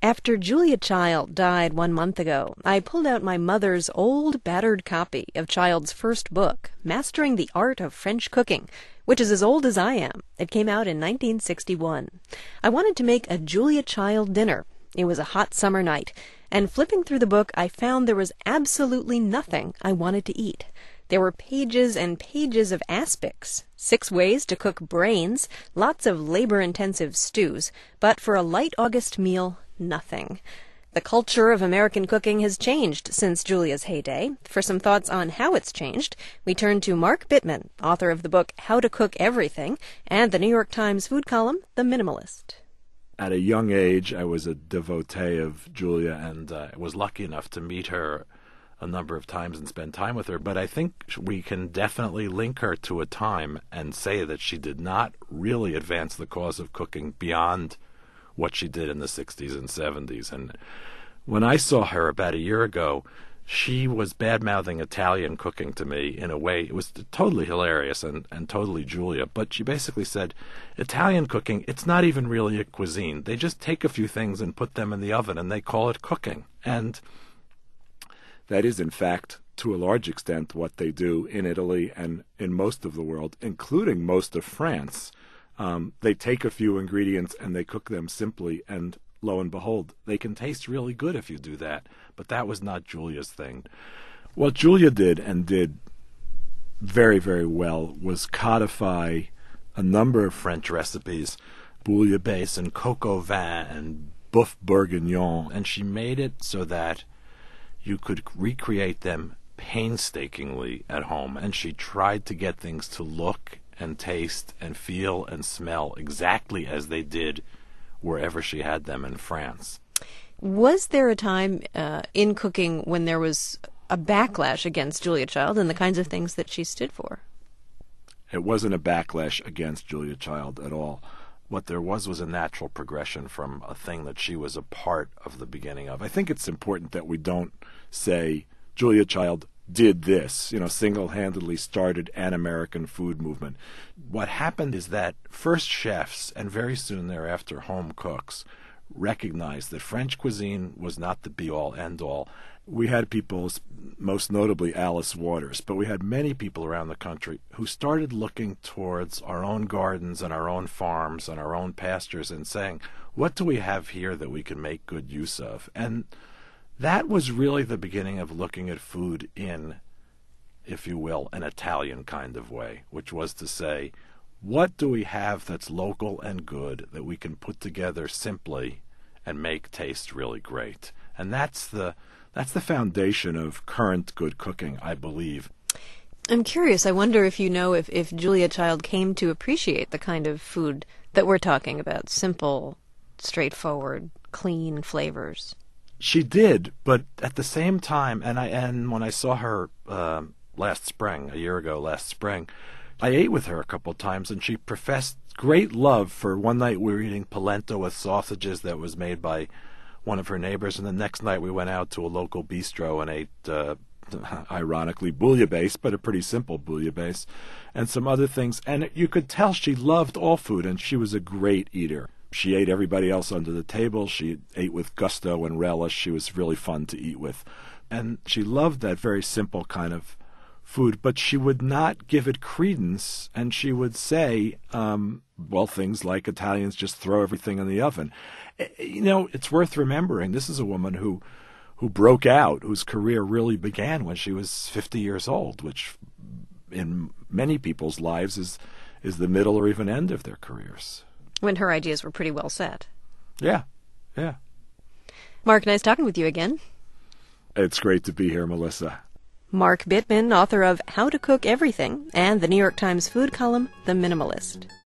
After Julia Child died 1 month ago, I pulled out my mother's old, battered copy of Child's first book, Mastering the Art of French Cooking, which is as old as I am. It came out in 1961. I wanted to make a Julia Child dinner. It was a hot summer night, and flipping through the book, I found there was absolutely nothing I wanted to eat. There were pages and pages of aspics, 6 ways to cook brains, lots of labor-intensive stews, but for a light August meal, nothing. The culture of American cooking has changed since Julia's heyday. For some thoughts on how it's changed, we turn to Mark Bittman, author of the book How to Cook Everything, and the New York Times food column, The Minimalist. At a young age, I was a devotee of Julia, and I was lucky enough to meet her a number of times and spend time with her. But I think we can definitely link her to a time and say that she did not really advance the cause of cooking beyond what she did in the 60s and 70s. And when I saw her about a year ago, she was bad-mouthing Italian cooking to me in a way. It was totally hilarious and totally Julia. But she basically said, Italian cooking, it's not even really a cuisine. They just take a few things and put them in the oven, and they call it cooking. And that is, in fact, to a large extent, what they do in Italy and in most of the world, including most of France. They take a few ingredients and they cook them simply, and lo and behold, they can taste really good if you do that. But that was not Julia's thing. What Julia did, and did very, very well, was codify a number of French recipes, bouillabaisse and coq au vin and boeuf bourguignon, and she made it so that you could recreate them painstakingly at home. And she tried to get things to look and taste and feel and smell exactly as they did wherever she had them in France. Was there a time in cooking when there was a backlash against Julia Child and the kinds of things that she stood for? It wasn't a backlash against Julia Child at all. What there was a natural progression from a thing that she was a part of the beginning of. I think it's important that we don't say Julia Child did this, single-handedly started an American food movement. What happened is that first chefs, and very soon thereafter home cooks, recognized that French cuisine was not the be-all, end-all. We had people, most notably Alice Waters, but we had many people around the country who started looking towards our own gardens and our own farms and our own pastures and saying, what do we have here that we can make good use of? And that was really the beginning of looking at food in, if you will, an Italian kind of way, which was to say, what do we have that's local and good that we can put together simply and make taste really great? And that's the foundation of current good cooking, I believe. I'm curious. I wonder if you know if Julia Child came to appreciate the kind of food that we're talking about, simple, straightforward, clean flavors. She did, but at the same time, and when I saw her a year ago last spring, I ate with her a couple of times, and she professed great love for one night we were eating polenta with sausages that was made by one of her neighbors, and the next night we went out to a local bistro and ate, ironically, bouillabaisse, but a pretty simple bouillabaisse, and some other things. And you could tell she loved all food, and she was a great eater. She ate everybody else under the table. She ate with gusto and relish. She was really fun to eat with. And she loved that very simple kind of food, but she would not give it credence, and she would say, things like Italians just throw everything in the oven. It's worth remembering, this is a woman who broke out, whose career really began when she was 50 years old, which in many people's lives is the middle or even end of their careers. When her ideas were pretty well set. Yeah. Mark, nice talking with you again. It's great to be here, Melissa. Mark Bittman, author of How to Cook Everything and the New York Times food column, The Minimalist.